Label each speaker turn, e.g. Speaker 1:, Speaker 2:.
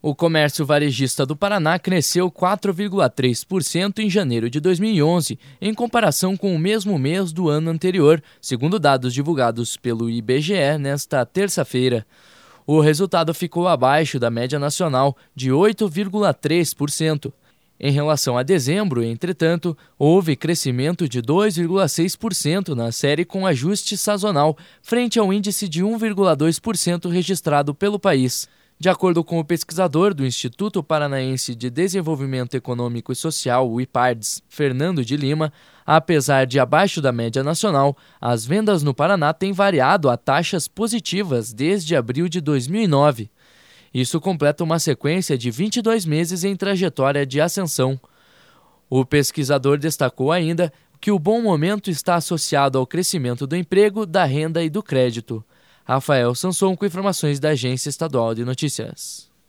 Speaker 1: O comércio varejista do Paraná cresceu 4,3% em janeiro de 2011, em comparação com o mesmo mês do ano anterior, segundo dados divulgados pelo IBGE nesta terça-feira. O resultado ficou abaixo da média nacional, de 8,3%. Em relação a dezembro, entretanto, houve crescimento de 2,6% na série com ajuste sazonal, frente ao índice de 1,2% registrado pelo país. De acordo com o pesquisador do Instituto Paranaense de Desenvolvimento Econômico e Social, o IPARDES, Fernando de Lima, apesar de abaixo da média nacional, as vendas no Paraná têm variado a taxas positivas desde abril de 2009. Isso completa uma sequência de 22 meses em trajetória de ascensão. O pesquisador destacou ainda que o bom momento está associado ao crescimento do emprego, da renda e do crédito. Rafael Sanson com informações da Agência Estadual de Notícias.